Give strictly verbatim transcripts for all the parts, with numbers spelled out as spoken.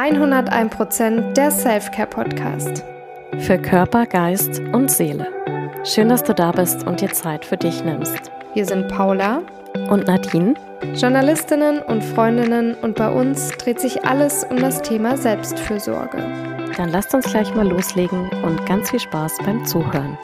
hunderteins Prozent der Self-Care-Podcast. Für Körper, Geist und Seele. Schön, dass du da bist und dir Zeit für dich nimmst. Wir sind Paula und Nadine, Journalistinnen und Freundinnen, und bei uns dreht sich alles um das Thema Selbstfürsorge. Dann lasst uns gleich mal loslegen und ganz viel Spaß beim Zuhören.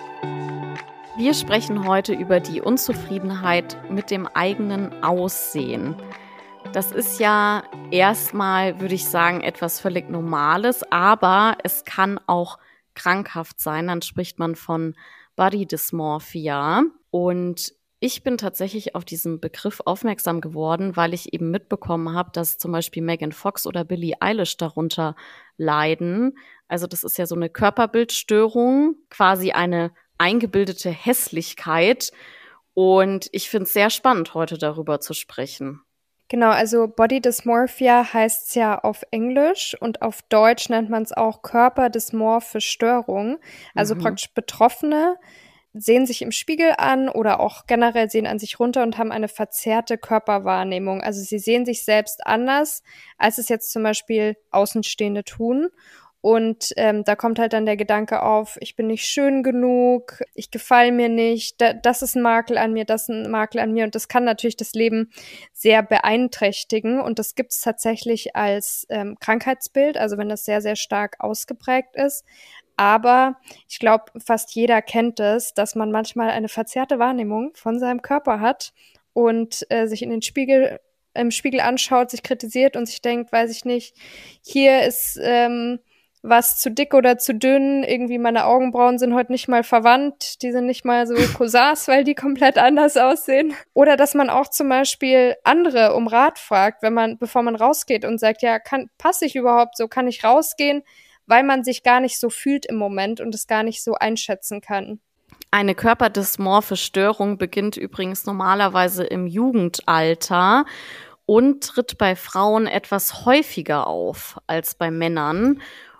Wir sprechen heute über die Unzufriedenheit mit dem eigenen Aussehen. Das ist ja erstmal, würde ich sagen, etwas völlig Normales, aber es kann auch krankhaft sein. Dann spricht man von Body Dysmorphia. Und ich bin tatsächlich auf diesen Begriff aufmerksam geworden, weil ich eben mitbekommen habe, dass zum Beispiel Megan Fox oder Billie Eilish darunter leiden. Also das ist ja so eine Körperbildstörung, quasi eine eingebildete Hässlichkeit. Und ich finde es sehr spannend, heute darüber zu sprechen. Genau, also Body Dysmorphia heißt es ja auf Englisch und auf Deutsch nennt man es auch körperdysmorphe Störung. Also mhm. praktisch Betroffene sehen sich im Spiegel an oder auch generell sehen an sich runter und haben eine verzerrte Körperwahrnehmung. Also sie sehen sich selbst anders, als es jetzt zum Beispiel Außenstehende tun. Und ähm, da kommt halt dann der Gedanke auf, ich bin nicht schön genug, ich gefalle mir nicht, da, das ist ein Makel an mir, das ist ein Makel an mir. Und das kann natürlich das Leben sehr beeinträchtigen. Und das gibt es tatsächlich als ähm, Krankheitsbild, also wenn das sehr, sehr stark ausgeprägt ist. Aber ich glaube, fast jeder kennt es, dass man manchmal eine verzerrte Wahrnehmung von seinem Körper hat und äh, sich in den Spiegel im Spiegel anschaut, sich kritisiert und sich denkt, weiß ich nicht, hier ist ähm, was zu dick oder zu dünn, irgendwie meine Augenbrauen sind heute nicht mal verwandt, die sind nicht mal so Cousins, weil die komplett anders aussehen. Oder dass man auch zum Beispiel andere um Rat fragt, wenn man, bevor man rausgeht und sagt, ja, kann, passe ich überhaupt so, kann ich rausgehen, weil man sich gar nicht so fühlt im Moment und es gar nicht so einschätzen kann. Eine körperdysmorphe Störung beginnt übrigens normalerweise im Jugendalter und tritt bei Frauen etwas häufiger auf als bei Männern.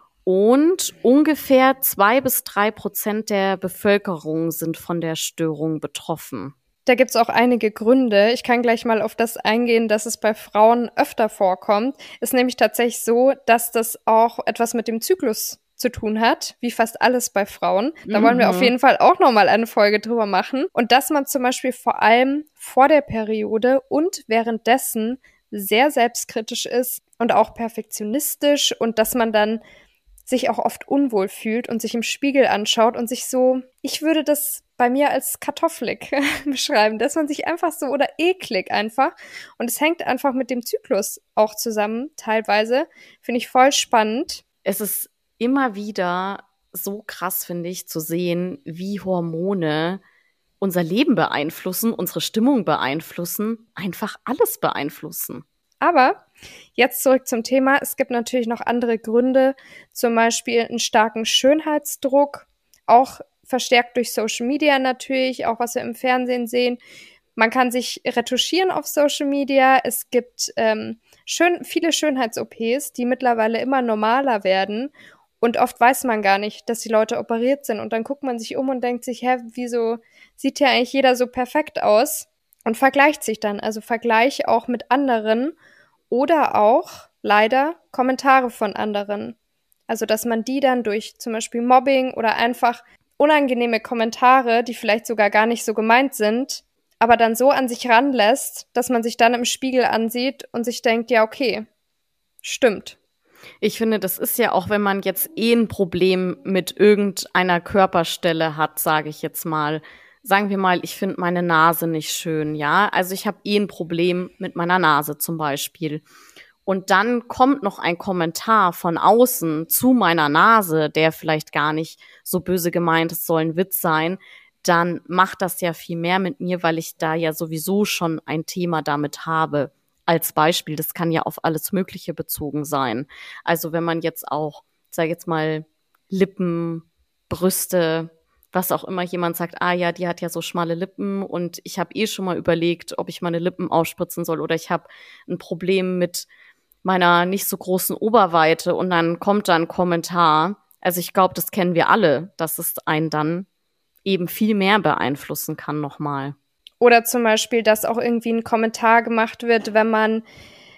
Und ungefähr zwei bis drei Prozent der Bevölkerung sind von der Störung betroffen. Da gibt's auch einige Gründe. Ich kann gleich mal auf das eingehen, dass es bei Frauen öfter vorkommt. Ist nämlich tatsächlich so, dass das auch etwas mit dem Zyklus zu tun hat, wie fast alles bei Frauen. Da mhm. wollen wir auf jeden Fall auch nochmal eine Folge drüber machen. Und dass man zum Beispiel vor allem vor der Periode und währenddessen sehr selbstkritisch ist und auch perfektionistisch und dass man dann sich auch oft unwohl fühlt und sich im Spiegel anschaut und sich so, ich würde das bei mir als kartoffelig beschreiben, dass man sich einfach so, oder eklig einfach, und es hängt einfach mit dem Zyklus auch zusammen, teilweise, finde ich voll spannend. Es ist immer wieder so krass, finde ich, zu sehen, wie Hormone unser Leben beeinflussen, unsere Stimmung beeinflussen, einfach alles beeinflussen. Aber jetzt zurück zum Thema. Es gibt natürlich noch andere Gründe, zum Beispiel einen starken Schönheitsdruck, auch verstärkt durch Social Media natürlich, auch was wir im Fernsehen sehen. Man kann sich retuschieren auf Social Media. Es gibt ähm, schön, viele Schönheits-O Ps, die mittlerweile immer normaler werden. Und oft weiß man gar nicht, dass die Leute operiert sind. Und dann guckt man sich um und denkt sich, hä, wieso sieht ja eigentlich jeder so perfekt aus? Und vergleicht sich dann, also Vergleich auch mit anderen oder auch leider Kommentare von anderen. Also dass man die dann durch zum Beispiel Mobbing oder einfach unangenehme Kommentare, die vielleicht sogar gar nicht so gemeint sind, aber dann so an sich ranlässt, dass man sich dann im Spiegel ansieht und sich denkt, ja okay, stimmt. Ich finde, das ist ja auch, wenn man jetzt eh ein Problem mit irgendeiner Körperstelle hat, sage ich jetzt mal, sagen wir mal, ich finde meine Nase nicht schön, ja. Also ich habe eh ein Problem mit meiner Nase zum Beispiel. Und dann kommt noch ein Kommentar von außen zu meiner Nase, der vielleicht gar nicht so böse gemeint ist, soll ein Witz sein. Dann macht das ja viel mehr mit mir, weil ich da ja sowieso schon ein Thema damit habe. Als Beispiel, das kann ja auf alles Mögliche bezogen sein. Also wenn man jetzt auch, sag jetzt mal, Lippen, Brüste, was auch immer, jemand sagt, ah ja, die hat ja so schmale Lippen und ich habe eh schon mal überlegt, ob ich meine Lippen aufspritzen soll oder ich habe ein Problem mit meiner nicht so großen Oberweite und dann kommt da ein Kommentar. Also ich glaube, das kennen wir alle, dass es einen dann eben viel mehr beeinflussen kann nochmal. Oder zum Beispiel, dass auch irgendwie ein Kommentar gemacht wird, wenn man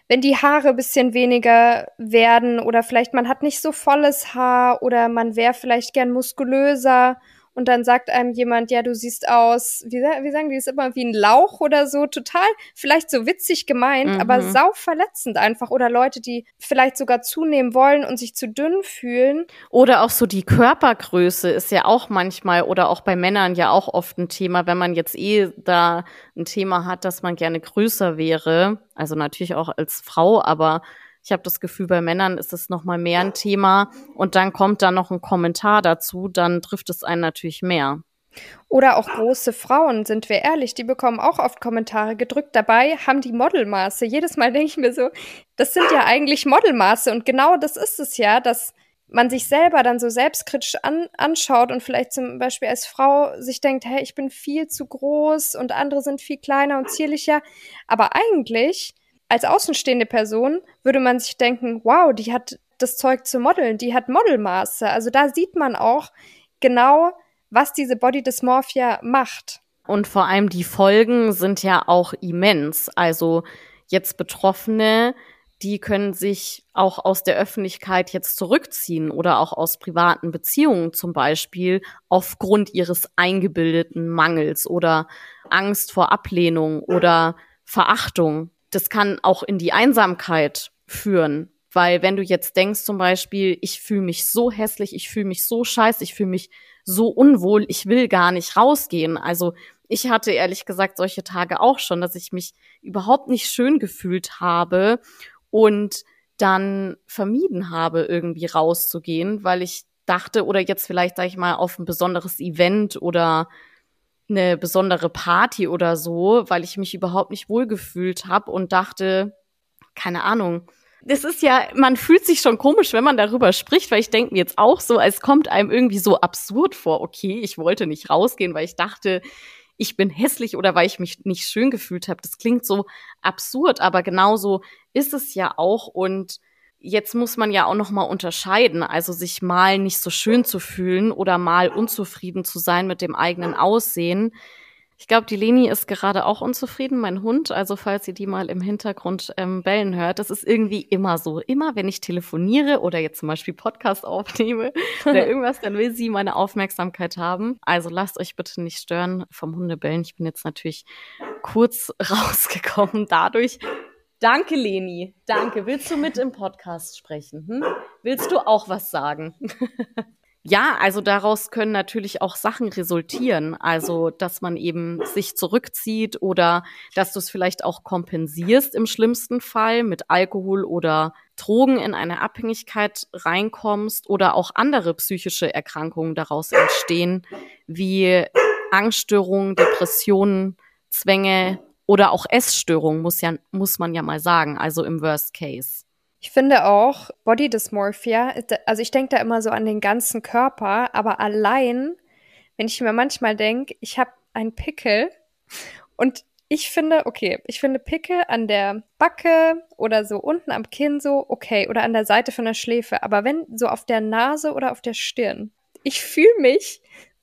wenn die Haare ein bisschen weniger werden oder vielleicht man hat nicht so volles Haar oder man wäre vielleicht gern muskulöser und dann sagt einem jemand, ja, du siehst aus, wie, wie sagen die es immer, wie ein Lauch oder so, total vielleicht so witzig gemeint, Mhm. aber sau verletzend einfach. Oder Leute, die vielleicht sogar zunehmen wollen und sich zu dünn fühlen. Oder auch so die Körpergröße ist ja auch manchmal oder auch bei Männern ja auch oft ein Thema, wenn man jetzt eh da ein Thema hat, dass man gerne größer wäre. Also natürlich auch als Frau, aber ich habe das Gefühl, bei Männern ist es noch mal mehr ein Thema. Und dann kommt da noch ein Kommentar dazu, dann trifft es einen natürlich mehr. Oder auch große Frauen, sind wir ehrlich, die bekommen auch oft Kommentare gedrückt. Dabei haben die Modelmaße. Jedes Mal denke ich mir so, das sind ja eigentlich Modelmaße. Und genau das ist es ja, dass man sich selber dann so selbstkritisch an, anschaut und vielleicht zum Beispiel als Frau sich denkt, hey, ich bin viel zu groß und andere sind viel kleiner und zierlicher. Aber eigentlich, als außenstehende Person, würde man sich denken, wow, die hat das Zeug zu modeln, die hat Modelmaße. Also da sieht man auch genau, was diese Body Dysmorphia macht. Und vor allem die Folgen sind ja auch immens. Also jetzt Betroffene, die können sich auch aus der Öffentlichkeit jetzt zurückziehen oder auch aus privaten Beziehungen zum Beispiel aufgrund ihres eingebildeten Mangels oder Angst vor Ablehnung oder Verachtung. Das kann auch in die Einsamkeit führen. Weil wenn du jetzt denkst zum Beispiel, ich fühle mich so hässlich, ich fühle mich so scheiße, ich fühle mich so unwohl, ich will gar nicht rausgehen. Also ich hatte ehrlich gesagt solche Tage auch schon, dass ich mich überhaupt nicht schön gefühlt habe und dann vermieden habe, irgendwie rauszugehen, weil ich dachte, oder jetzt vielleicht, sag ich mal, auf ein besonderes Event oder eine besondere Party oder so, weil ich mich überhaupt nicht wohlgefühlt habe und dachte, keine Ahnung, das ist ja, man fühlt sich schon komisch, wenn man darüber spricht, weil ich denke mir jetzt auch so, es kommt einem irgendwie so absurd vor, okay, ich wollte nicht rausgehen, weil ich dachte, ich bin hässlich oder weil ich mich nicht schön gefühlt habe. Das klingt so absurd, aber genauso ist es ja auch. Und jetzt muss man ja auch noch mal unterscheiden, also sich mal nicht so schön zu fühlen oder mal unzufrieden zu sein mit dem eigenen Aussehen. Ich glaube, die Leni ist gerade auch unzufrieden, mein Hund. Also falls ihr die mal im Hintergrund ähm, bellen hört, das ist irgendwie immer so. Immer, wenn ich telefoniere oder jetzt zum Beispiel Podcast aufnehme oder irgendwas, dann will sie meine Aufmerksamkeit haben. Also lasst euch bitte nicht stören vom Hundebellen. Ich bin jetzt natürlich kurz rausgekommen dadurch. Danke, Leni. Danke. Willst du mit im Podcast sprechen? Hm? Willst du auch was sagen? Ja, also daraus können natürlich auch Sachen resultieren. Also, dass man eben sich zurückzieht oder dass du es vielleicht auch kompensierst im schlimmsten Fall mit Alkohol oder Drogen in eine Abhängigkeit reinkommst oder auch andere psychische Erkrankungen daraus entstehen, wie Angststörungen, Depressionen, Zwänge oder auch Essstörungen, muss ja, muss man ja mal sagen, also im Worst Case. Ich finde auch, Body Dysmorphia, also ich denke da immer so an den ganzen Körper, aber allein, wenn ich mir manchmal denke, ich habe einen Pickel und ich finde, okay, ich finde Pickel an der Backe oder so unten am Kinn so, okay, oder an der Seite von der Schläfe, aber wenn so auf der Nase oder auf der Stirn, ich fühle mich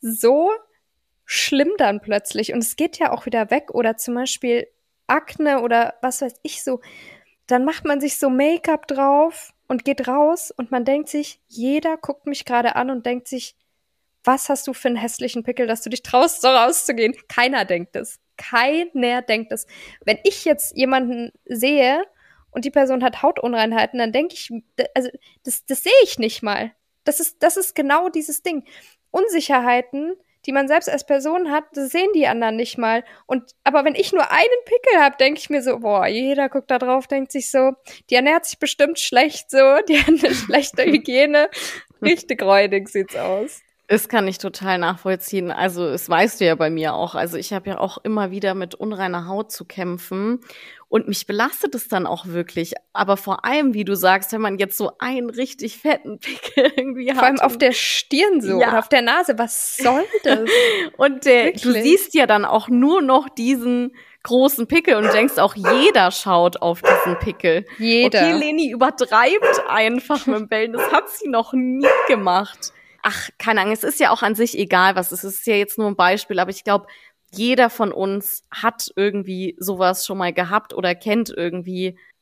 so schlimm dann plötzlich und es geht ja auch wieder weg oder zum Beispiel Akne oder was weiß ich so, dann macht man sich so Make-up drauf und geht raus und man denkt sich, jeder guckt mich gerade an und denkt sich, was hast du für einen hässlichen Pickel, dass du dich traust, so rauszugehen? Keiner denkt es. Keiner denkt es. Wenn ich jetzt jemanden sehe und die Person hat Hautunreinheiten, dann denke ich, also das, das sehe ich nicht mal. Das ist, das ist genau dieses Ding. Unsicherheiten, die man selbst als Person hat, das sehen die anderen nicht mal. Und aber wenn ich nur einen Pickel habe, denke ich mir so, boah, jeder guckt da drauf, denkt sich so, die ernährt sich bestimmt schlecht so, die hat eine schlechte Hygiene. Richtig räudig sieht's aus. Das kann ich total nachvollziehen. Also, das weißt du ja bei mir auch. Also, ich habe ja auch immer wieder mit unreiner Haut zu kämpfen. Und mich belastet es dann auch wirklich. Aber vor allem, wie du sagst, wenn man jetzt so einen richtig fetten Pickel irgendwie hat. Vor allem auf der Stirn so ja. oder auf der Nase. Was soll das? Und der, du siehst ja dann auch nur noch diesen großen Pickel und denkst auch, jeder schaut auf diesen Pickel. Jeder. Okay, Leni übertreibt einfach mit dem Bellen. Das hat sie noch nie gemacht. Ach, keine Ahnung, es ist ja auch an sich egal, was es ist. Es ist ja jetzt nur ein Beispiel, aber ich glaube, jeder von uns hat irgendwie sowas schon mal gehabt oder kennt irgendwie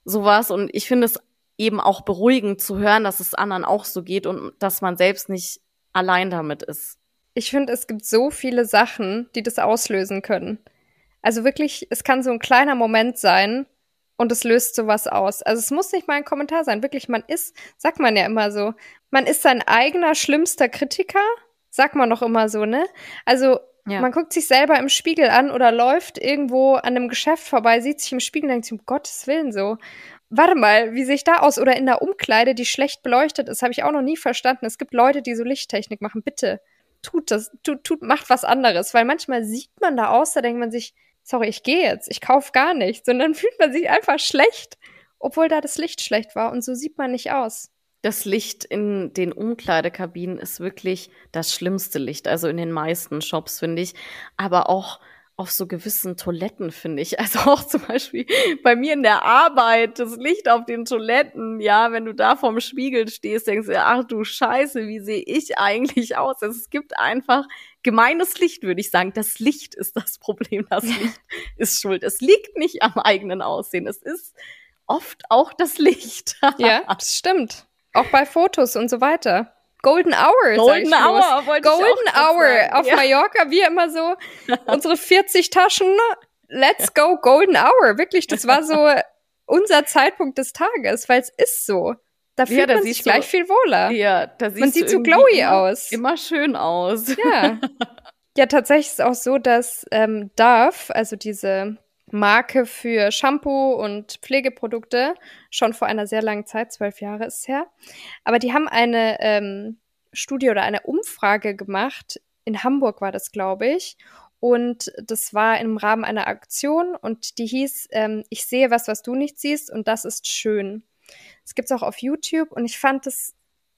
sowas. Und ich finde es eben auch beruhigend zu hören, dass es anderen auch so geht und dass man selbst nicht allein damit ist. Ich finde, es gibt so viele Sachen, die das auslösen können. Also wirklich, es kann so ein kleiner Moment sein und es löst sowas aus. Also es muss nicht mal ein Kommentar sein. Wirklich, man ist, sagt man ja immer so, man ist sein eigener schlimmster Kritiker, sagt man doch immer so, ne? Also ja. Man guckt sich selber im Spiegel an oder läuft irgendwo an einem Geschäft vorbei, sieht sich im Spiegel und denkt sich, um Gottes Willen so. Warte mal, wie sehe ich da aus? Oder in der Umkleide, die schlecht beleuchtet ist, habe ich auch noch nie verstanden. Es gibt Leute, die so Lichttechnik machen. Bitte, tut das, tut, tut, macht was anderes. Weil manchmal sieht man da aus, da denkt man sich, sorry, ich gehe jetzt, ich kaufe gar nichts. Und dann fühlt man sich einfach schlecht, obwohl da das Licht schlecht war. Und so sieht man nicht aus. Das Licht in den Umkleidekabinen ist wirklich das schlimmste Licht. Also in den meisten Shops, finde ich. Aber auch auf so gewissen Toiletten, finde ich. Also auch zum Beispiel bei mir in der Arbeit, das Licht auf den Toiletten. Ja, wenn du da vorm Spiegel stehst, denkst du, ach du Scheiße, wie sehe ich eigentlich aus? Also es gibt einfach gemeines Licht, würde ich sagen. Das Licht ist das Problem. Das Licht ist schuld. Es liegt nicht am eigenen Aussehen. Es ist oft auch das Licht. Ja, das stimmt. Auch bei Fotos und so weiter. Golden Hour, Golden sag ich Hour, wollte Golden ich auch Hour sagen. auf Ja. Mallorca, wir immer so, unsere vierzig Taschen, let's go Golden Hour. Wirklich, das war so unser Zeitpunkt des Tages, weil es ist so. Da fühlt Ja, da man sich siehst gleich du- viel wohler. Ja, da siehst Man du sieht so irgendwie glowy immer, aus. Immer schön aus. Ja. Ja, tatsächlich ist es auch so, dass ähm, Dove, also diese Marke für Shampoo und Pflegeprodukte, schon vor einer sehr langen Zeit, zwölf Jahre ist es her, aber die haben eine ähm, Studie oder eine Umfrage gemacht, in Hamburg war das, glaube ich, und das war im Rahmen einer Aktion und die hieß, ähm, ich sehe was, was du nicht siehst und das ist schön. Das gibt's auch auf YouTube und ich fand das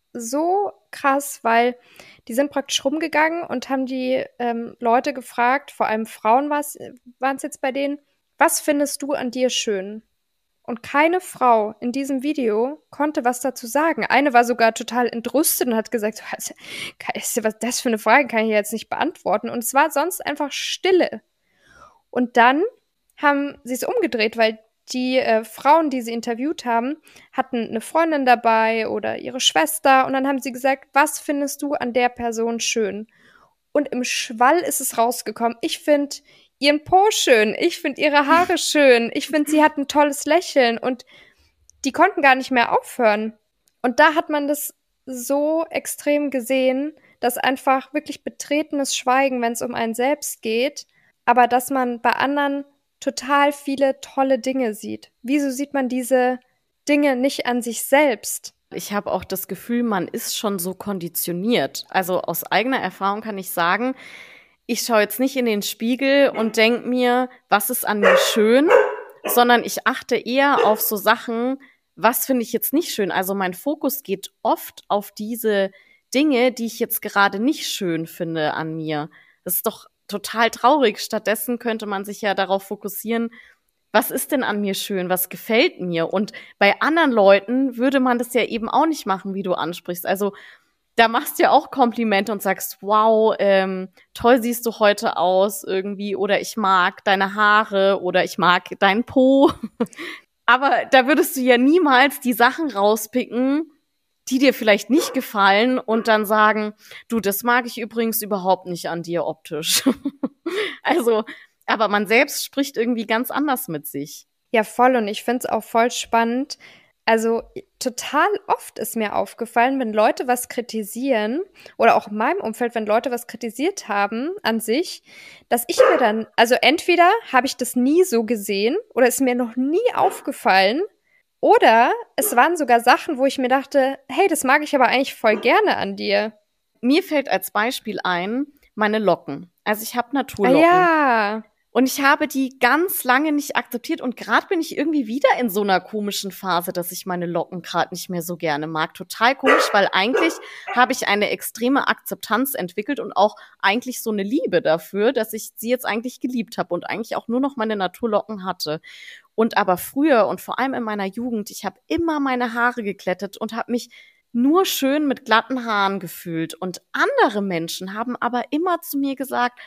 so krass, weil die sind praktisch rumgegangen und haben die ähm, Leute gefragt, vor allem Frauen waren es jetzt bei denen, was findest du an dir schön? Und keine Frau in diesem Video konnte was dazu sagen. Eine war sogar total entrüstet und hat gesagt, was, was das für eine Frage kann ich jetzt nicht beantworten. Und es war sonst einfach Stille. Und dann haben sie es umgedreht, weil die äh, Frauen, die sie interviewt haben, hatten eine Freundin dabei oder ihre Schwester. Und dann haben sie gesagt, was findest du an der Person schön? Und im Schwall ist es rausgekommen. Ich finde ihren Po schön. Ich finde ihre Haare schön. Ich finde, sie hat ein tolles Lächeln. Und die konnten gar nicht mehr aufhören. Und da hat man das so extrem gesehen, dass einfach wirklich betretenes Schweigen, wenn es um einen selbst geht, aber dass man bei anderen total viele tolle Dinge sieht. Wieso sieht man diese Dinge nicht an sich selbst? Ich habe auch das Gefühl, man ist schon so konditioniert. Also aus eigener Erfahrung kann ich sagen, ich schaue jetzt nicht in den Spiegel und denke mir, was ist an mir schön, sondern ich achte eher auf so Sachen, was finde ich jetzt nicht schön. Also mein Fokus geht oft auf diese Dinge, die ich jetzt gerade nicht schön finde an mir. Das ist doch total traurig. Stattdessen könnte man sich ja darauf fokussieren, was ist denn an mir schön, was gefällt mir? Und bei anderen Leuten würde man das ja eben auch nicht machen, wie du ansprichst. Also da machst du ja auch Komplimente und sagst, wow, ähm, toll siehst du heute aus irgendwie, oder ich mag deine Haare oder ich mag deinen Po. Aber da würdest du ja niemals die Sachen rauspicken, die dir vielleicht nicht gefallen und dann sagen, du, das mag ich übrigens überhaupt nicht an dir optisch. Also, aber man selbst spricht irgendwie ganz anders mit sich. Ja, voll. Und ich finde es auch voll spannend. Also total oft ist mir aufgefallen, wenn Leute was kritisieren oder auch in meinem Umfeld, wenn Leute was kritisiert haben an sich, dass ich mir dann, also entweder habe ich das nie so gesehen oder ist mir noch nie aufgefallen oder es waren sogar Sachen, wo ich mir dachte, hey, das mag ich aber eigentlich voll gerne an dir. Mir fällt als Beispiel ein, meine Locken. Also ich habe Ah, Naturlocken. ja. Und ich habe die ganz lange nicht akzeptiert und gerade bin ich irgendwie wieder in so einer komischen Phase, dass ich meine Locken gerade nicht mehr so gerne mag. Total komisch, weil eigentlich habe ich eine extreme Akzeptanz entwickelt und auch eigentlich so eine Liebe dafür, dass ich sie jetzt eigentlich geliebt habe und eigentlich auch nur noch meine Naturlocken hatte. Und aber früher und vor allem in meiner Jugend, ich habe immer meine Haare geklettet und habe mich nur schön mit glatten Haaren gefühlt. Und andere Menschen haben aber immer zu mir gesagt,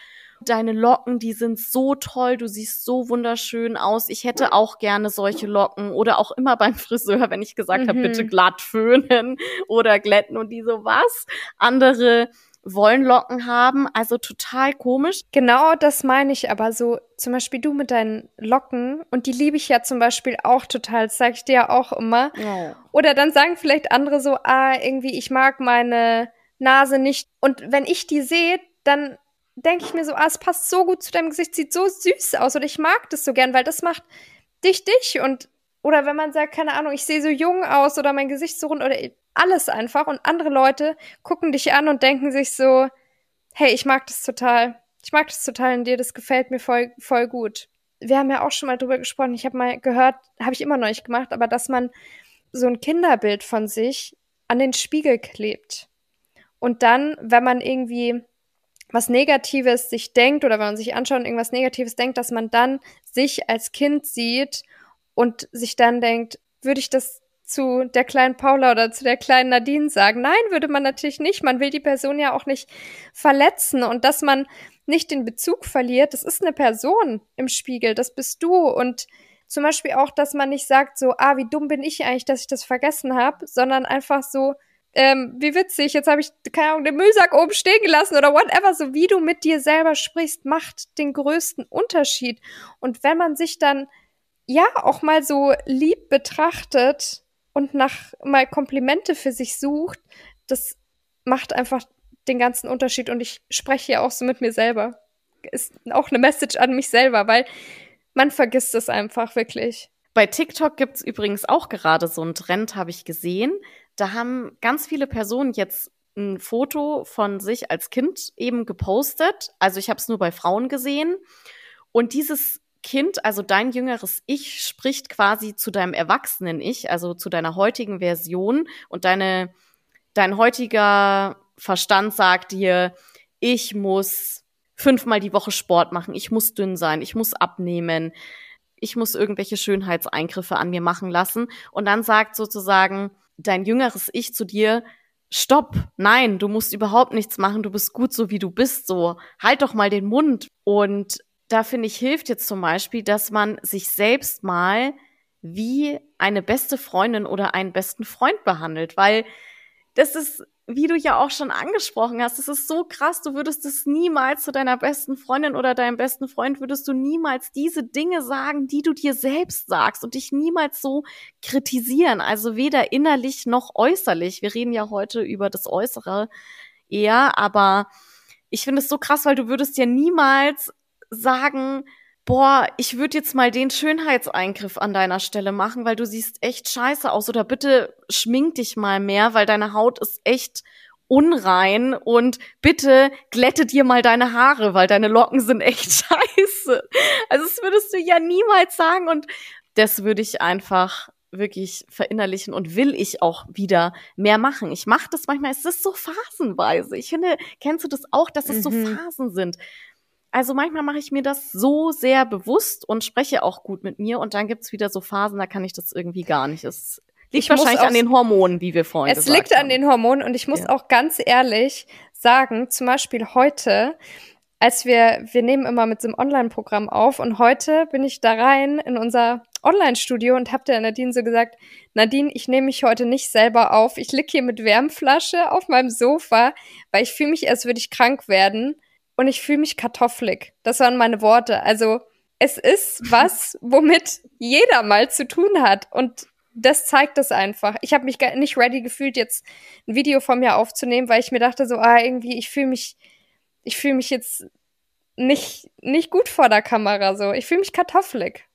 deine Locken, die sind so toll, du siehst so wunderschön aus. Ich hätte auch gerne solche Locken. Oder auch immer beim Friseur, wenn ich gesagt mhm. habe, bitte glatt föhnen oder glätten und die so, was? Andere wollen Locken haben, also total komisch. Genau das meine ich aber so, zum Beispiel du mit deinen Locken und die liebe ich ja zum Beispiel auch total, das sage ich dir ja auch immer. Oh. Oder dann sagen vielleicht andere so, ah, irgendwie ich mag meine Nase nicht und wenn ich die sehe, dann denke ich mir so, ah, es passt so gut zu deinem Gesicht, sieht so süß aus oder ich mag das so gern, weil das macht dich dich und oder wenn man sagt, keine Ahnung, ich sehe so jung aus oder mein Gesicht so rund oder alles einfach und andere Leute gucken dich an und denken sich so, hey, ich mag das total. Ich mag das total in dir, das gefällt mir voll, voll gut. Wir haben ja auch schon mal drüber gesprochen, ich habe mal gehört, habe ich immer noch nicht gemacht, aber dass man so ein Kinderbild von sich an den Spiegel klebt. Und dann, wenn man irgendwie was Negatives sich denkt oder wenn man sich anschaut und irgendwas Negatives denkt, dass man dann sich als Kind sieht und sich dann denkt, würde ich das zu der kleinen Paula oder zu der kleinen Nadine sagen? Nein, würde man natürlich nicht. Man will die Person ja auch nicht verletzen und dass man nicht den Bezug verliert. Das ist eine Person im Spiegel, das bist du und zum Beispiel auch, dass man nicht sagt so, ah, wie dumm bin ich eigentlich, dass ich das vergessen habe, sondern einfach so, ähm, wie witzig, jetzt habe ich, keine Ahnung, den Müllsack oben stehen gelassen oder whatever, so wie du mit dir selber sprichst, macht den größten Unterschied. Und wenn man sich dann ja auch mal so lieb betrachtet und nach mal Komplimente für sich sucht, das macht einfach den ganzen Unterschied. Und ich spreche ja auch so mit mir selber. Ist auch eine Message an mich selber, weil man vergisst es einfach wirklich. Bei TikTok gibt's übrigens auch gerade so einen Trend, habe ich gesehen. Da haben ganz viele Personen jetzt ein Foto von sich als Kind eben gepostet. Also ich habe es nur bei Frauen gesehen. Und dieses Kind, also dein jüngeres Ich, spricht quasi zu deinem erwachsenen Ich, also zu deiner heutigen Version. Und deine, dein heutiger Verstand sagt dir, ich muss fünfmal die Woche Sport machen, ich muss dünn sein, ich muss abnehmen, ich muss irgendwelche Schönheitseingriffe an mir machen lassen. Und dann sagt sozusagen dein jüngeres Ich zu dir, stopp, nein, du musst überhaupt nichts machen, du bist gut so, wie du bist, so, halt doch mal den Mund. Und da finde ich, hilft jetzt zum Beispiel, dass man sich selbst mal wie eine beste Freundin oder einen besten Freund behandelt, weil das ist, wie du ja auch schon angesprochen hast, das ist so krass, du würdest es niemals zu deiner besten Freundin oder deinem besten Freund, würdest du niemals diese Dinge sagen, die du dir selbst sagst und dich niemals so kritisieren, also weder innerlich noch äußerlich. Wir reden ja heute über das Äußere eher, aber ich finde es so krass, weil du würdest ja niemals sagen, boah, ich würde jetzt mal den Schönheitseingriff an deiner Stelle machen, weil du siehst echt scheiße aus. Oder bitte schmink dich mal mehr, weil deine Haut ist echt unrein. Und bitte glätte dir mal deine Haare, weil deine Locken sind echt scheiße. Also das würdest du ja niemals sagen. Und das würde ich einfach wirklich verinnerlichen und will ich auch wieder mehr machen. Ich mache das manchmal, es ist so phasenweise. Ich finde, kennst du das auch, dass es mhm. so Phasen sind? Also manchmal mache ich mir das so sehr bewusst und spreche auch gut mit mir und dann gibt's wieder so Phasen, da kann ich das irgendwie gar nicht. Es liegt ich wahrscheinlich an den Hormonen, wie wir vorhin gesagt haben. Es liegt an den Hormonen und ich muss ja. auch ganz ehrlich sagen, zum Beispiel heute, als wir, wir nehmen immer mit so einem Online-Programm auf und heute bin ich da rein in unser Online-Studio und hab der Nadine so gesagt, Nadine, ich nehme mich heute nicht selber auf, ich lieg hier mit Wärmflasche auf meinem Sofa, weil ich fühle mich, als würde ich krank werden. Und ich fühle mich kartoffelig. Das waren meine Worte. Also es ist was, womit jeder mal zu tun hat. Und das zeigt es einfach. Ich habe mich nicht ready gefühlt, jetzt ein Video von mir aufzunehmen, weil ich mir dachte so, ah, irgendwie, ich fühle mich, ich fühle mich jetzt nicht, nicht gut vor der Kamera so. Ich fühle mich kartoffelig.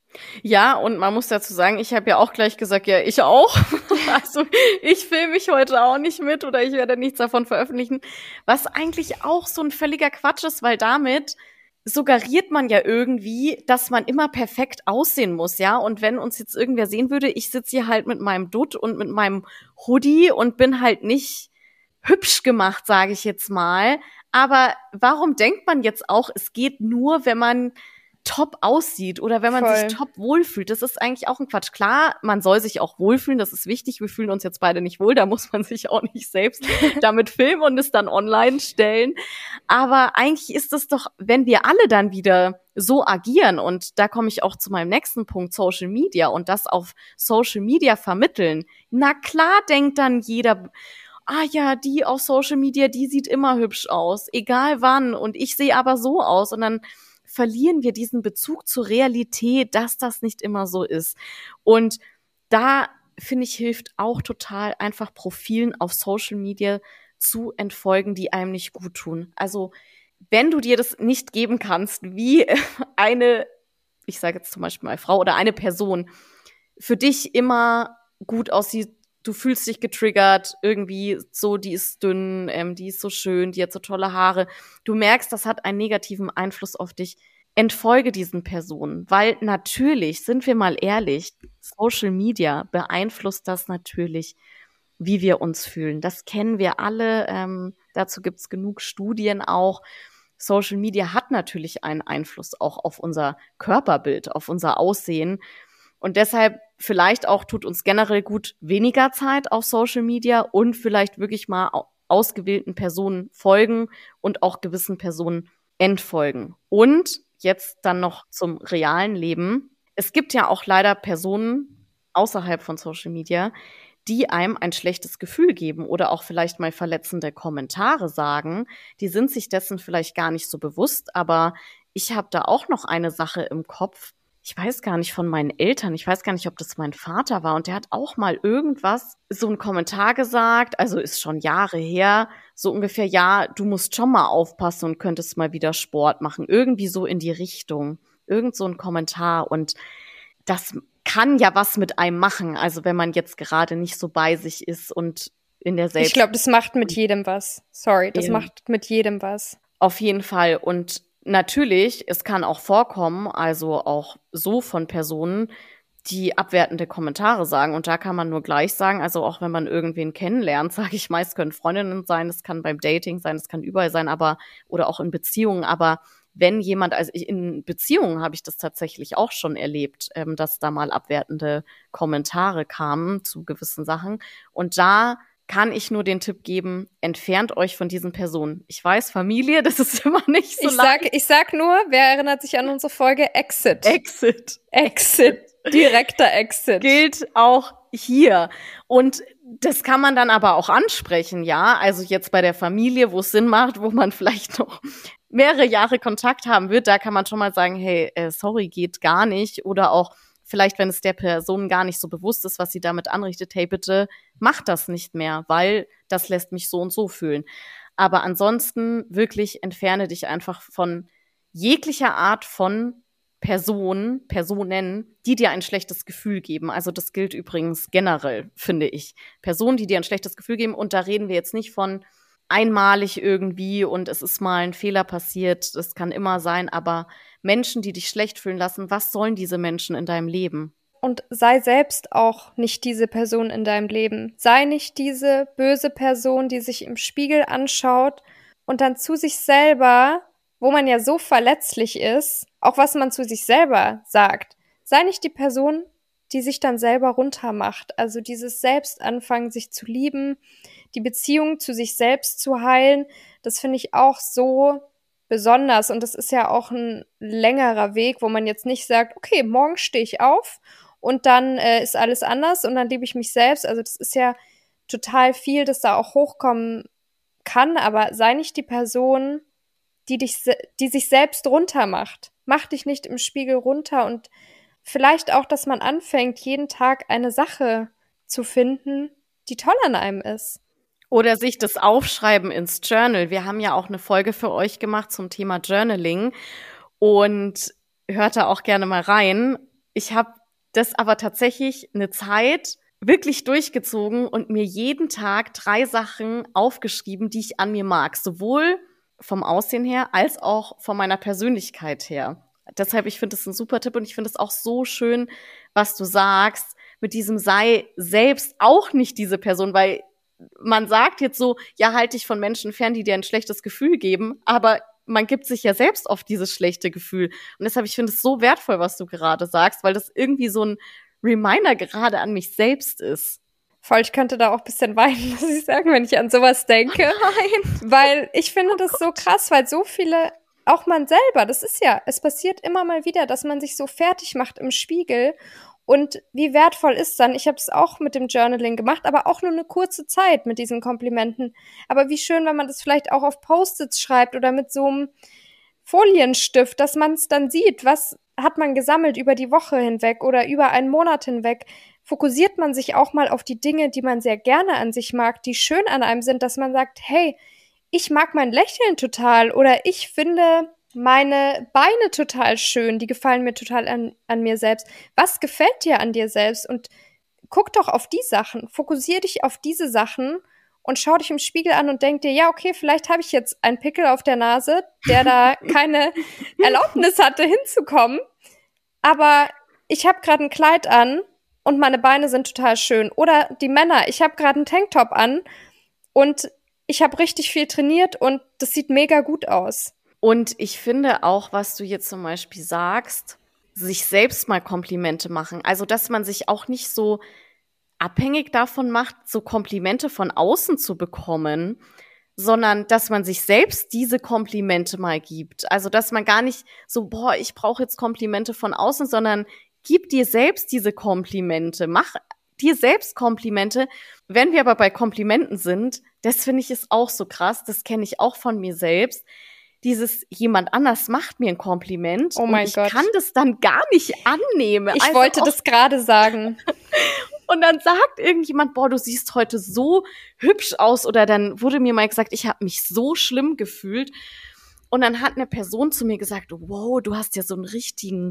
Ja, und man muss dazu sagen, ich habe ja auch gleich gesagt, ja, ich auch. Also ich filme mich heute auch nicht mit oder ich werde nichts davon veröffentlichen. Was eigentlich auch so ein völliger Quatsch ist, weil damit suggeriert man ja irgendwie, dass man immer perfekt aussehen muss, ja. Und wenn uns jetzt irgendwer sehen würde, ich sitze hier halt mit meinem Dutt und mit meinem Hoodie und bin halt nicht hübsch gemacht, sage ich jetzt mal. Aber warum denkt man jetzt auch, es geht nur, wenn man top aussieht oder wenn man Voll. sich top wohlfühlt. Das ist eigentlich auch ein Quatsch. Klar, man soll sich auch wohlfühlen, das ist wichtig. Wir fühlen uns jetzt beide nicht wohl, da muss man sich auch nicht selbst damit filmen und es dann online stellen. Aber eigentlich ist es doch, wenn wir alle dann wieder so agieren, und da komme ich auch zu meinem nächsten Punkt, Social Media, und das auf Social Media vermitteln. Na klar denkt dann jeder, ah ja, die auf Social Media, die sieht immer hübsch aus, egal wann, und ich sehe aber so aus, und dann verlieren wir diesen Bezug zur Realität, dass das nicht immer so ist. Und da, finde ich, hilft auch total einfach Profilen auf Social Media zu entfolgen, die einem nicht gut tun. Also wenn du dir das nicht geben kannst, wie eine, ich sage jetzt zum Beispiel mal Frau oder eine Person, für dich immer gut aussieht, du fühlst dich getriggert, irgendwie so, die ist dünn, ähm, die ist so schön, die hat so tolle Haare. Du merkst, das hat einen negativen Einfluss auf dich. Entfolge diesen Personen, weil natürlich, sind wir mal ehrlich, Social Media beeinflusst das natürlich, wie wir uns fühlen. Das kennen wir alle, ähm, dazu gibt's genug Studien auch. Social Media hat natürlich einen Einfluss auch auf unser Körperbild, auf unser Aussehen. Und deshalb vielleicht auch tut uns generell gut weniger Zeit auf Social Media und vielleicht wirklich mal ausgewählten Personen folgen und auch gewissen Personen entfolgen. Und jetzt dann noch zum realen Leben. Es gibt ja auch leider Personen außerhalb von Social Media, die einem ein schlechtes Gefühl geben oder auch vielleicht mal verletzende Kommentare sagen. Die sind sich dessen vielleicht gar nicht so bewusst, aber ich habe da auch noch eine Sache im Kopf. Ich weiß gar nicht von meinen Eltern, ich weiß gar nicht, ob das mein Vater war, und der hat auch mal irgendwas, so einen Kommentar gesagt, also ist schon Jahre her, so ungefähr, ja, du musst schon mal aufpassen und könntest mal wieder Sport machen, irgendwie so in die Richtung, irgend so ein Kommentar, und das kann ja was mit einem machen, also wenn man jetzt gerade nicht so bei sich ist und in der Selbst... Ich glaube, das macht mit jedem was, sorry, das ja. macht mit jedem was. Auf jeden Fall, und natürlich, es kann auch vorkommen, also auch so von Personen, die abwertende Kommentare sagen. Und da kann man nur gleich sagen, also auch wenn man irgendwen kennenlernt, sage ich meist, können Freundinnen sein, es kann beim Dating sein, es kann überall sein, aber oder auch in Beziehungen. Aber wenn jemand, also in Beziehungen habe ich das tatsächlich auch schon erlebt, ähm, dass da mal abwertende Kommentare kamen zu gewissen Sachen. Und da kann ich nur den Tipp geben, entfernt euch von diesen Personen. Ich weiß, Familie, das ist immer nicht so ich sag, ich sag nur, wer erinnert sich an unsere Folge? Exit. Exit. Exit. Direkter Exit. Gilt auch hier. Und das kann man dann aber auch ansprechen, ja. Also jetzt bei der Familie, wo es Sinn macht, wo man vielleicht noch mehrere Jahre Kontakt haben wird, da kann man schon mal sagen, hey, äh, sorry, geht gar nicht. Oder auch vielleicht, wenn es der Person gar nicht so bewusst ist, was sie damit anrichtet, hey, bitte mach das nicht mehr, weil das lässt mich so und so fühlen. Aber ansonsten wirklich entferne dich einfach von jeglicher Art von Personen, Personen, die dir ein schlechtes Gefühl geben. Also das gilt übrigens generell, finde ich. Personen, die dir ein schlechtes Gefühl geben, und da reden wir jetzt nicht von einmalig irgendwie und es ist mal ein Fehler passiert, das kann immer sein, aber Menschen, die dich schlecht fühlen lassen, was sollen diese Menschen in deinem Leben? Und sei selbst auch nicht diese Person in deinem Leben. Sei nicht diese böse Person, die sich im Spiegel anschaut und dann zu sich selber, wo man ja so verletzlich ist, auch was man zu sich selber sagt. Sei nicht die Person, die sich dann selber runtermacht. Also dieses Selbstanfangen, sich zu lieben, die Beziehung zu sich selbst zu heilen, das finde ich auch so besonders. Und das ist ja auch ein längerer Weg, wo man jetzt nicht sagt, okay, morgen stehe ich auf und dann äh, ist alles anders und dann liebe ich mich selbst. Also das ist ja total viel, das da auch hochkommen kann, aber sei nicht die Person, die dich, die sich selbst runtermacht. Mach dich nicht im Spiegel runter, und vielleicht auch, dass man anfängt, jeden Tag eine Sache zu finden, die toll an einem ist. Oder sich das aufschreiben ins Journal. Wir haben ja auch eine Folge für euch gemacht zum Thema Journaling und hört da auch gerne mal rein. Ich habe das aber tatsächlich eine Zeit wirklich durchgezogen und mir jeden Tag drei Sachen aufgeschrieben, die ich an mir mag. Sowohl vom Aussehen her als auch von meiner Persönlichkeit her. Deshalb, ich finde das ein super Tipp und ich finde es auch so schön, was du sagst, mit diesem sei selbst auch nicht diese Person, weil man sagt jetzt so, ja, halt dich von Menschen fern, die dir ein schlechtes Gefühl geben, aber man gibt sich ja selbst oft dieses schlechte Gefühl. Und deshalb, ich finde es so wertvoll, was du gerade sagst, weil das irgendwie so ein Reminder gerade an mich selbst ist. Voll, ich könnte da auch ein bisschen weinen, muss ich sagen, wenn ich an sowas denke. Nein. Weil ich finde oh das Gott. so krass, weil so viele, auch man selber, das ist ja, es passiert immer mal wieder, dass man sich so fertig macht im Spiegel. Und wie wertvoll ist dann, ich habe es auch mit dem Journaling gemacht, aber auch nur eine kurze Zeit mit diesen Komplimenten. Aber wie schön, wenn man das vielleicht auch auf Post-its schreibt oder mit so einem Folienstift, dass man es dann sieht, was hat man gesammelt über die Woche hinweg oder über einen Monat hinweg. Fokussiert man sich auch mal auf die Dinge, die man sehr gerne an sich mag, die schön an einem sind, dass man sagt, hey, ich mag mein Lächeln total oder ich finde meine Beine total schön, die gefallen mir total an, an mir selbst. Was gefällt dir an dir selbst? Und guck doch auf die Sachen, fokussier dich auf diese Sachen und schau dich im Spiegel an und denk dir, ja, okay, vielleicht habe ich jetzt einen Pickel auf der Nase, der da keine Erlaubnis hatte, hinzukommen, aber ich habe gerade ein Kleid an und meine Beine sind total schön. Oder die Männer, ich habe gerade einen Tanktop an und ich habe richtig viel trainiert und das sieht mega gut aus. Und ich finde auch, was du jetzt zum Beispiel sagst, sich selbst mal Komplimente machen. Also, dass man sich auch nicht so abhängig davon macht, so Komplimente von außen zu bekommen, sondern dass man sich selbst diese Komplimente mal gibt. Also, dass man gar nicht so, boah, ich brauche jetzt Komplimente von außen, sondern gib dir selbst diese Komplimente. Mach dir selbst Komplimente. Wenn wir aber bei Komplimenten sind, das finde ich ist auch so krass, das kenne ich auch von mir selbst. Dieses, jemand anders macht mir ein Kompliment oh mein und ich Gott. kann das dann gar nicht annehmen. Ich also wollte das gerade sagen. Und dann sagt irgendjemand, boah, du siehst heute so hübsch aus. Oder dann wurde mir mal gesagt, ich habe mich so schlimm gefühlt. Und dann hat eine Person zu mir gesagt, wow, du hast ja so einen richtigen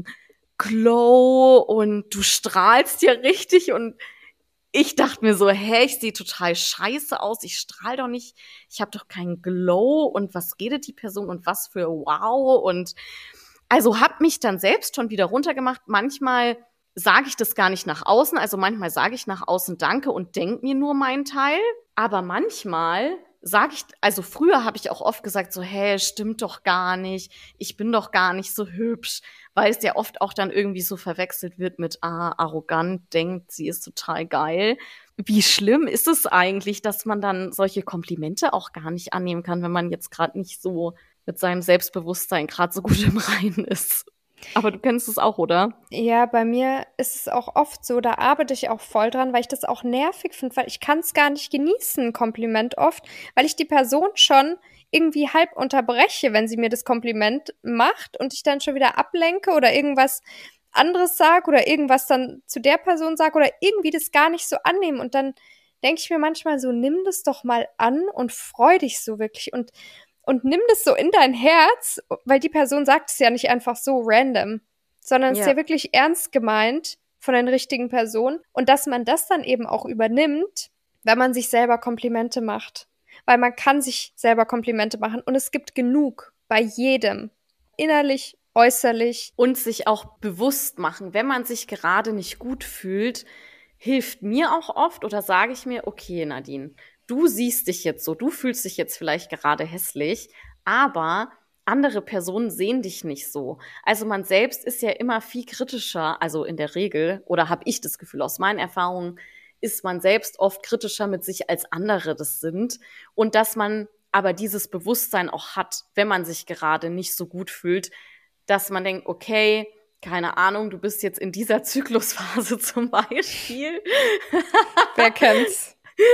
Glow und du strahlst ja richtig. Und ich dachte mir so, hä, ich sehe total scheiße aus, ich strahle doch nicht, ich habe doch keinen Glow und was redet die Person und was für wow und also habe mich dann selbst schon wieder runtergemacht. Manchmal sage ich das gar nicht nach außen, also manchmal sage ich nach außen Danke und denk mir nur meinen Teil, aber manchmal sage ich, also früher habe ich auch oft gesagt so, hä, stimmt doch gar nicht, ich bin doch gar nicht so hübsch, weil es ja oft auch dann irgendwie so verwechselt wird mit, ah, arrogant, denkt, sie ist total geil. Wie schlimm ist es eigentlich, dass man dann solche Komplimente auch gar nicht annehmen kann, wenn man jetzt gerade nicht so mit seinem Selbstbewusstsein gerade so gut im Reinen ist? Aber du kennst es auch, oder? Ja, bei mir ist es auch oft so, da arbeite ich auch voll dran, weil ich das auch nervig finde, weil ich kann es gar nicht genießen, ein Kompliment oft, weil ich die Person schon irgendwie halb unterbreche, wenn sie mir das Kompliment macht und ich dann schon wieder ablenke oder irgendwas anderes sage oder irgendwas dann zu der Person sage oder irgendwie das gar nicht so annehmen. Und dann denke ich mir manchmal so, nimm das doch mal an und freu dich so wirklich und Und nimm das so in dein Herz, weil die Person sagt es ja nicht einfach so random, sondern es Ja. ist ja wirklich ernst gemeint von den richtigen Personen. Und dass man das dann eben auch übernimmt, wenn man sich selber Komplimente macht. Weil man kann sich selber Komplimente machen und es gibt genug bei jedem. Innerlich, äußerlich. Und sich auch bewusst machen, wenn man sich gerade nicht gut fühlt, hilft mir auch oft oder sage ich mir, okay, Nadine, du siehst dich jetzt so, du fühlst dich jetzt vielleicht gerade hässlich, aber andere Personen sehen dich nicht so. Also man selbst ist ja immer viel kritischer, also in der Regel, oder habe ich das Gefühl, aus meinen Erfahrungen ist man selbst oft kritischer mit sich, als andere das sind. Und dass man aber dieses Bewusstsein auch hat, wenn man sich gerade nicht so gut fühlt, dass man denkt, okay, keine Ahnung, du bist jetzt in dieser Zyklusphase zum Beispiel. Wer kennt's?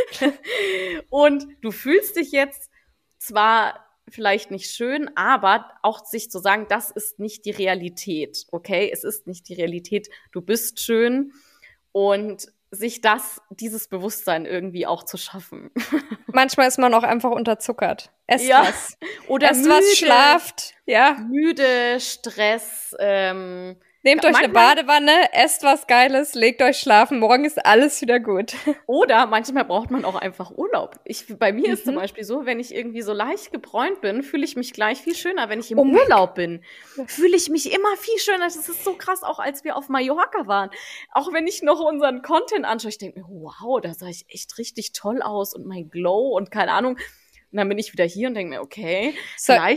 Und du fühlst dich jetzt zwar vielleicht nicht schön, aber auch sich zu sagen, das ist nicht die Realität, okay? Es ist nicht die Realität, du bist schön und sich das, dieses Bewusstsein irgendwie auch zu schaffen. Manchmal ist man auch einfach unterzuckert. Esst Ja. was. Oder Esst müde, was, schlaft. Ja. müde, Stress, ähm, Nehmt euch eine manchmal- Badewanne, esst was Geiles, legt euch schlafen, morgen ist alles wieder gut. Oder manchmal braucht man auch einfach Urlaub. Ich, bei mir ist Mhm. zum Beispiel so, wenn ich irgendwie so leicht gebräunt bin, fühle ich mich gleich viel schöner. Wenn ich im Oh mein Urlaub bin, fühle ich mich immer viel schöner. Das ist so krass, auch als wir auf Mallorca waren. Auch wenn ich noch unseren Content anschaue, ich denke mir, wow, da sah ich echt richtig toll aus und mein Glow und keine Ahnung. Und dann bin ich wieder hier und denke mir, okay, So- vielleicht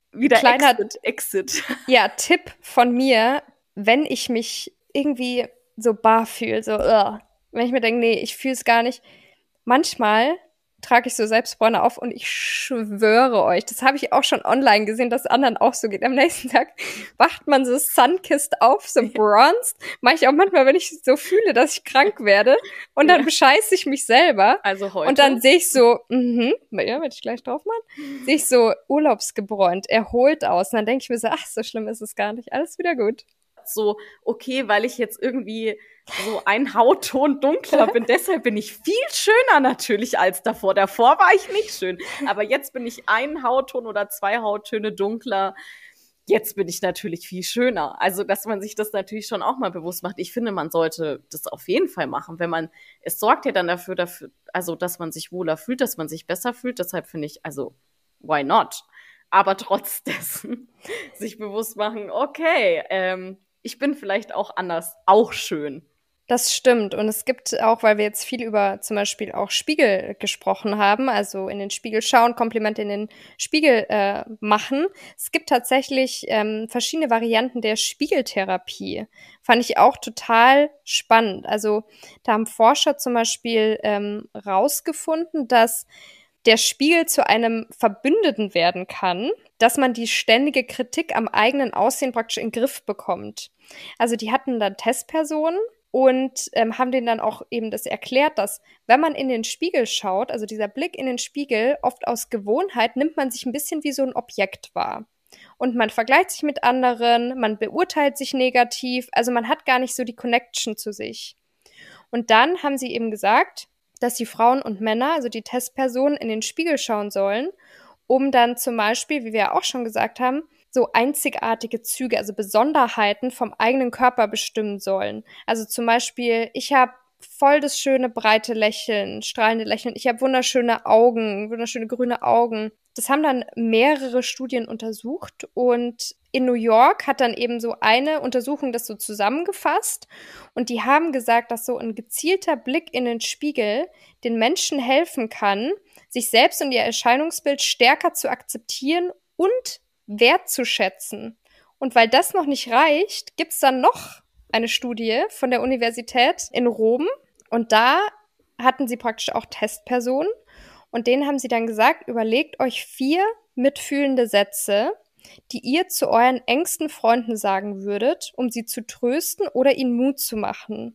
Wieder kleiner Exit, Exit. Ja, Tipp von mir, wenn ich mich irgendwie so bar fühle, so, uh, wenn ich mir denke, nee, ich fühle es gar nicht. Manchmal trage ich so Selbstbräuner auf und ich schwöre euch, das habe ich auch schon online gesehen, dass anderen auch so geht. Am nächsten Tag wacht man so Sunkissed auf, so bronzed. Mache ich auch manchmal, wenn ich so fühle, dass ich krank werde. Und dann ja. bescheiße ich mich selber. Also heute. Und dann sehe ich so, mhm, ja, werde ich gleich drauf machen, sehe ich so urlaubsgebräunt, erholt aus. Und dann denke ich mir so, ach, so schlimm ist es gar nicht. Alles wieder gut. So, okay, weil ich jetzt irgendwie so ein Hautton dunkler bin, deshalb bin ich viel schöner natürlich als davor. Davor war ich nicht schön, aber jetzt bin ich ein Hautton oder zwei Hauttöne dunkler. Jetzt bin ich natürlich viel schöner. Also, dass man sich das natürlich schon auch mal bewusst macht. Ich finde, man sollte das auf jeden Fall machen, wenn man, es sorgt ja dann dafür, dafür, also, dass man sich wohler fühlt, dass man sich besser fühlt. Deshalb finde ich, also, why not? Aber trotz dessen sich bewusst machen, okay, ähm, ich bin vielleicht auch anders, auch schön. Das stimmt. Und es gibt auch, weil wir jetzt viel über zum Beispiel auch Spiegel gesprochen haben, also in den Spiegel schauen, Komplimente in den Spiegel äh, machen. Es gibt tatsächlich ähm, verschiedene Varianten der Spiegeltherapie. Fand ich auch total spannend. Also da haben Forscher zum Beispiel ähm, rausgefunden, dass der Spiegel zu einem Verbündeten werden kann, dass man die ständige Kritik am eigenen Aussehen praktisch in den Griff bekommt. Also die hatten dann Testpersonen und ähm, haben denen dann auch eben das erklärt, dass wenn man in den Spiegel schaut, also dieser Blick in den Spiegel, oft aus Gewohnheit nimmt man sich ein bisschen wie so ein Objekt wahr. Und man vergleicht sich mit anderen, man beurteilt sich negativ, also man hat gar nicht so die Connection zu sich. Und dann haben sie eben gesagt, dass die Frauen und Männer, also die Testpersonen, in den Spiegel schauen sollen, um dann zum Beispiel, wie wir ja auch schon gesagt haben, so einzigartige Züge, also Besonderheiten vom eigenen Körper bestimmen sollen. Also zum Beispiel, ich habe voll das schöne, breite Lächeln, strahlende Lächeln. Ich habe wunderschöne Augen, wunderschöne grüne Augen. Das haben dann mehrere Studien untersucht und in New York hat dann eben so eine Untersuchung das so zusammengefasst und die haben gesagt, dass so ein gezielter Blick in den Spiegel den Menschen helfen kann, sich selbst und ihr Erscheinungsbild stärker zu akzeptieren und wertzuschätzen. Und weil das noch nicht reicht, gibt's dann noch eine Studie von der Universität in Rom und da hatten sie praktisch auch Testpersonen und denen haben sie dann gesagt, überlegt euch vier mitfühlende Sätze, die ihr zu euren engsten Freunden sagen würdet, um sie zu trösten oder ihnen Mut zu machen.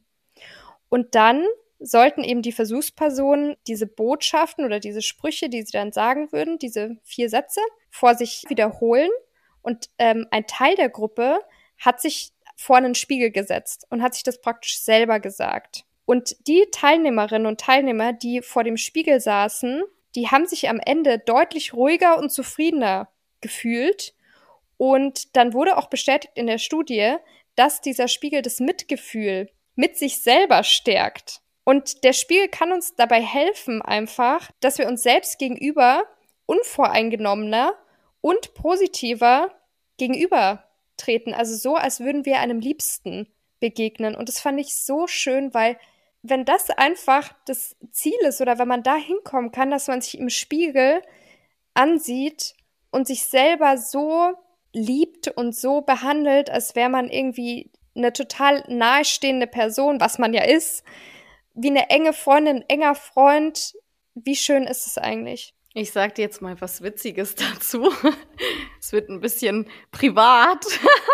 Und dann sollten eben die Versuchspersonen diese Botschaften oder diese Sprüche, die sie dann sagen würden, diese vier Sätze, vor sich wiederholen. Und ähm, ein Teil der Gruppe hat sich vor einen Spiegel gesetzt und hat sich das praktisch selber gesagt. Und die Teilnehmerinnen und Teilnehmer, die vor dem Spiegel saßen, die haben sich am Ende deutlich ruhiger und zufriedener gefühlt. Und dann wurde auch bestätigt in der Studie, dass dieser Spiegel das Mitgefühl mit sich selber stärkt. Und der Spiegel kann uns dabei helfen einfach, dass wir uns selbst gegenüber unvoreingenommener und positiver gegenübertreten. Also so, als würden wir einem Liebsten begegnen. Und das fand ich so schön, weil wenn das einfach das Ziel ist oder wenn man da hinkommen kann, dass man sich im Spiegel ansieht und sich selber so liebt und so behandelt, als wäre man irgendwie eine total nahestehende Person, was man ja ist, wie eine enge Freundin, ein enger Freund. Wie schön ist es eigentlich? Ich sag dir jetzt mal was Witziges dazu. Es wird ein bisschen privat.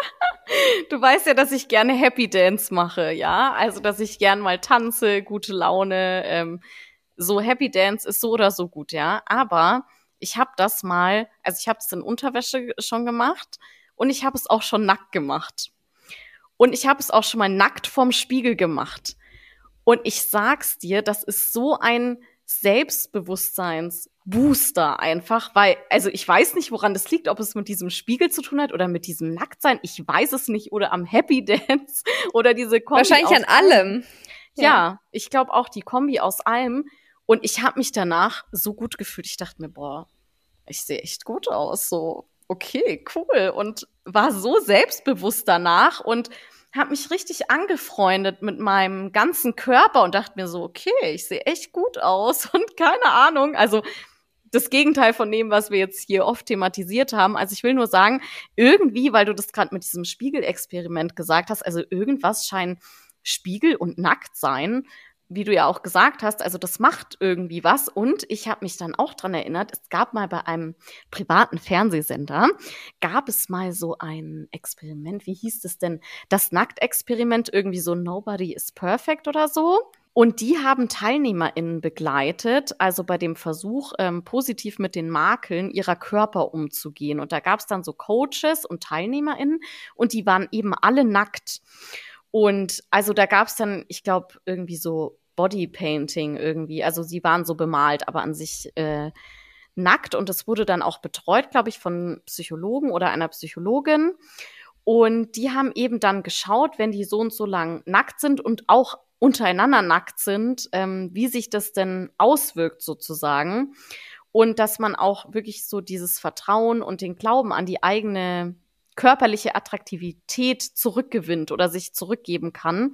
Du weißt ja, dass ich gerne Happy Dance mache, ja? Also, dass ich gern mal tanze, gute Laune. Ähm, so Happy Dance ist so oder so gut, ja? Aber ich habe das mal, also ich habe es in Unterwäsche schon gemacht und ich habe es auch schon nackt gemacht. Und ich habe es auch schon mal nackt vorm Spiegel gemacht. Und ich sag's dir, das ist so ein Selbstbewusstseinsbooster einfach, weil, also ich weiß nicht, woran das liegt, ob es mit diesem Spiegel zu tun hat oder mit diesem Nacktsein, ich weiß es nicht, oder am Happy Dance oder diese Kombi. Wahrscheinlich an allem. Ja, ja, ich glaube auch die Kombi aus allem. Und ich habe mich danach so gut gefühlt, ich dachte mir, boah, ich sehe echt gut aus, so, okay, cool. Und war so selbstbewusst danach und habe mich richtig angefreundet mit meinem ganzen Körper und dachte mir so, okay, ich sehe echt gut aus und keine Ahnung. Also das Gegenteil von dem, was wir jetzt hier oft thematisiert haben. Also ich will nur sagen, irgendwie, weil du das gerade mit diesem Spiegelexperiment gesagt hast, also irgendwas scheint Spiegel und Nacktsein, wie du ja auch gesagt hast, also das macht irgendwie was. Und ich habe mich dann auch dran erinnert, es gab mal bei einem privaten Fernsehsender, gab es mal so ein Experiment, wie hieß es denn? Das Nacktexperiment, irgendwie so Nobody is Perfect oder so. Und die haben TeilnehmerInnen begleitet, also bei dem Versuch, ähm, positiv mit den Makeln ihrer Körper umzugehen. Und da gab es dann so Coaches und TeilnehmerInnen und die waren eben alle nackt. Und also da gab es dann, ich glaube, irgendwie so Bodypainting irgendwie. Also sie waren so bemalt, aber an sich äh, nackt. Und das wurde dann auch betreut, glaube ich, von Psychologen oder einer Psychologin. Und die haben eben dann geschaut, wenn die so und so lang nackt sind und auch untereinander nackt sind, ähm, wie sich das denn auswirkt sozusagen. Und dass man auch wirklich so dieses Vertrauen und den Glauben an die eigene körperliche Attraktivität zurückgewinnt oder sich zurückgeben kann.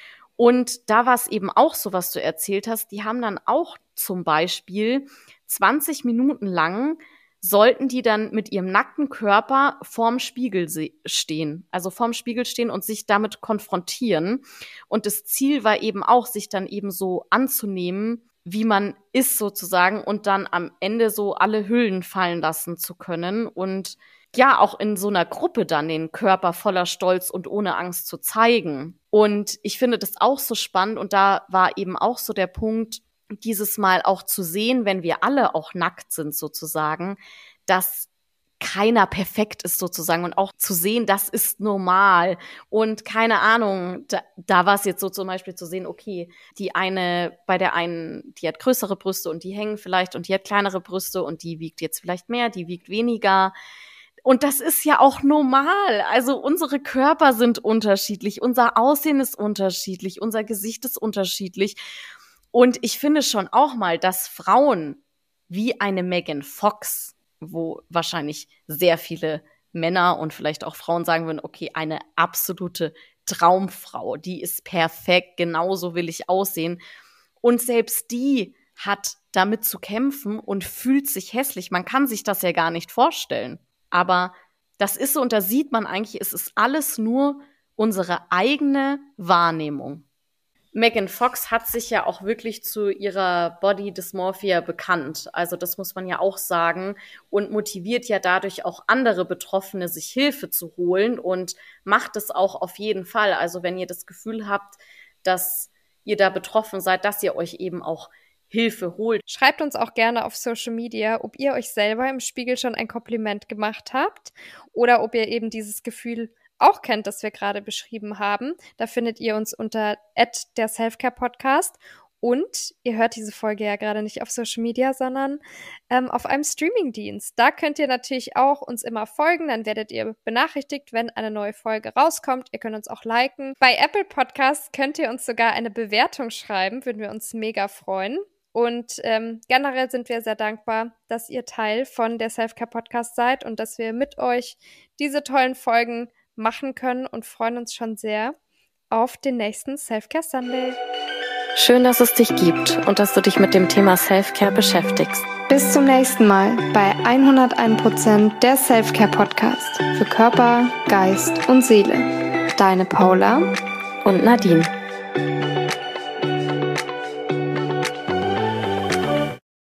Und da war es eben auch so, was du erzählt hast, die haben dann auch zum Beispiel zwanzig Minuten lang sollten die dann mit ihrem nackten Körper vorm Spiegel stehen, also vorm Spiegel stehen und sich damit konfrontieren. Und das Ziel war eben auch, sich dann eben so anzunehmen, wie man ist sozusagen und dann am Ende so alle Hüllen fallen lassen zu können und ja, auch in so einer Gruppe dann den Körper voller Stolz und ohne Angst zu zeigen. Und ich finde das auch so spannend und da war eben auch so der Punkt, dieses Mal auch zu sehen, wenn wir alle auch nackt sind sozusagen, dass keiner perfekt ist sozusagen und auch zu sehen, das ist normal und keine Ahnung, da, da war es jetzt so zum Beispiel zu sehen, okay, die eine, bei der einen, die hat größere Brüste und die hängen vielleicht und die hat kleinere Brüste und die wiegt jetzt vielleicht mehr, die wiegt weniger. Und das ist ja auch normal. Also unsere Körper sind unterschiedlich, unser Aussehen ist unterschiedlich, unser Gesicht ist unterschiedlich. Und ich finde schon auch mal, dass Frauen wie eine Megan Fox, wo wahrscheinlich sehr viele Männer und vielleicht auch Frauen sagen würden, okay, eine absolute Traumfrau, die ist perfekt, genauso will ich aussehen. Und selbst die hat damit zu kämpfen und fühlt sich hässlich. Man kann sich das ja gar nicht vorstellen. Aber das ist so, und da sieht man eigentlich, es ist alles nur unsere eigene Wahrnehmung. Megan Fox hat sich ja auch wirklich zu ihrer Body Dysmorphia bekannt. Also das muss man ja auch sagen und motiviert ja dadurch auch andere Betroffene, sich Hilfe zu holen und macht es auch auf jeden Fall. Also wenn ihr das Gefühl habt, dass ihr da betroffen seid, dass ihr euch eben auch Hilfe holt. Schreibt uns auch gerne auf Social Media, ob ihr euch selber im Spiegel schon ein Kompliment gemacht habt oder ob ihr eben dieses Gefühl auch kennt, das wir gerade beschrieben haben. Da findet ihr uns unter at der Selfcare Podcast. Und ihr hört diese Folge ja gerade nicht auf Social Media, sondern ähm, auf einem Streamingdienst. Da könnt ihr natürlich auch uns immer folgen. Dann werdet ihr benachrichtigt, wenn eine neue Folge rauskommt. Ihr könnt uns auch liken. Bei Apple Podcasts könnt ihr uns sogar eine Bewertung schreiben. Würden wir uns mega freuen. Und ähm, generell sind wir sehr dankbar, dass ihr Teil von der Selfcare Podcast seid und dass wir mit euch diese tollen Folgen machen können und freuen uns schon sehr auf den nächsten Selfcare Sunday. Schön, dass es dich gibt und dass du dich mit dem Thema Selfcare beschäftigst. Bis zum nächsten Mal bei hunderteins Prozent der Selfcare Podcast für Körper, Geist und Seele. Deine Paula und Nadine.